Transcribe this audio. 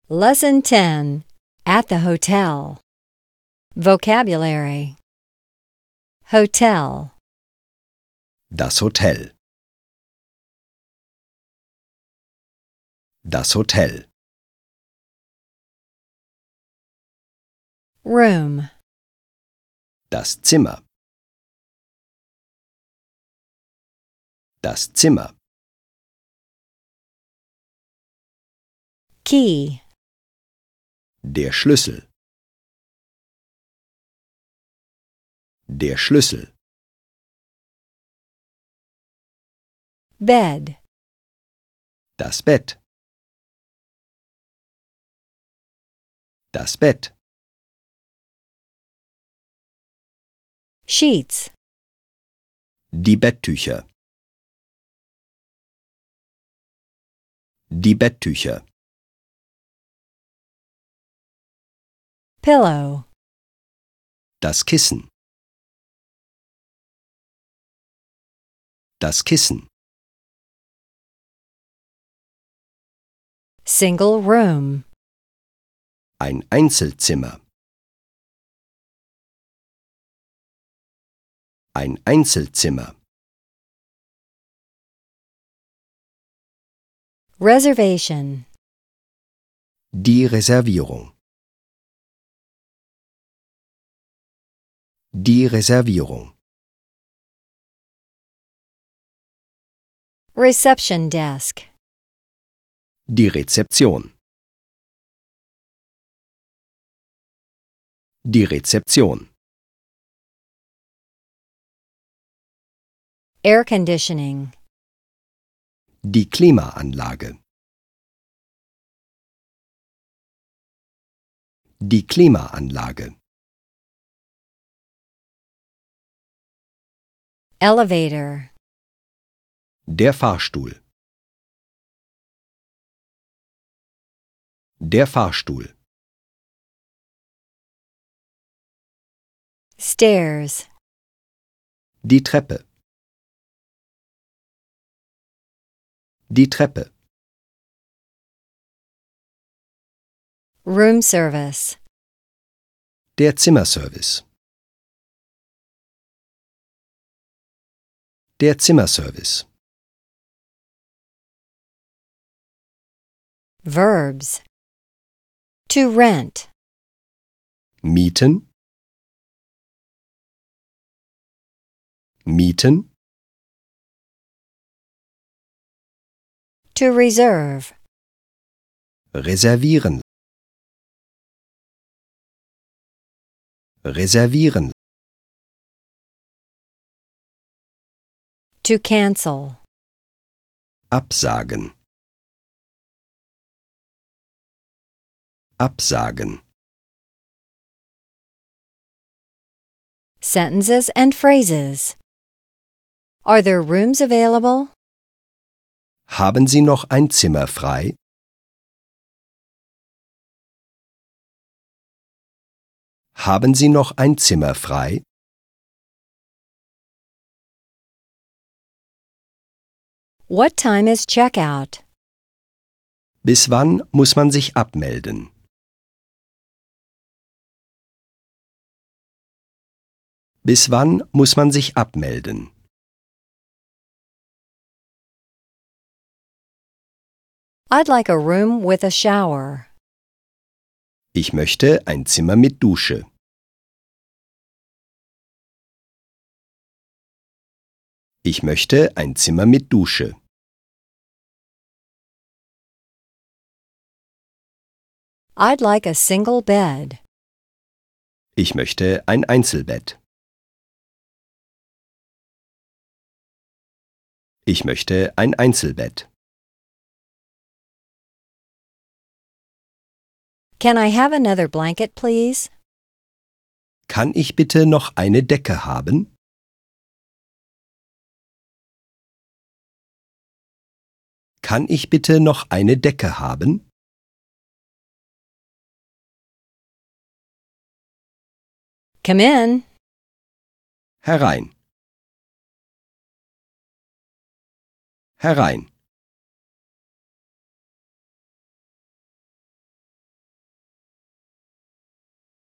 Lesson 10. At the hotel. Vocabulary. Hotel. Das Hotel. Das Hotel. Room. Das Zimmer. Das Zimmer. Key. Der Schlüssel. Der Schlüssel. Bed. Das Bett. Das Bett. Sheets. Die Betttücher. Die Betttücher. Pillow. Das Kissen. Das Kissen. Single room. Ein Einzelzimmer. Ein Einzelzimmer. Reservation. Die Reservierung. Die Reservierung. Reception desk. Die Rezeption. Die Rezeption. Air conditioning. Die Klimaanlage. Die Klimaanlage. Elevator. Der Fahrstuhl. Der Fahrstuhl. Stairs. Die Treppe. Die Treppe. Room service. Der Zimmerservice. Der Zimmerservice. Verbs. To rent. Mieten. Mieten. To reserve. Reservieren. Reservieren. To cancel. Absagen. Absagen. Sentences and phrases. Are there rooms available? Haben Sie noch ein Zimmer frei? Haben Sie noch ein Zimmer frei? What time is checkout? Bis wann muss man sich abmelden? Bis wann muss man sich abmelden? I'd like a room with a shower. Ich möchte ein Zimmer mit Dusche. Ich möchte ein Zimmer mit Dusche. I'd like a single bed. Ich möchte ein Einzelbett. Ich möchte ein Einzelbett. Can I have another blanket, please? Kann ich bitte noch eine Decke haben? Kann ich bitte noch eine Decke haben? Come in. Herein. Herein.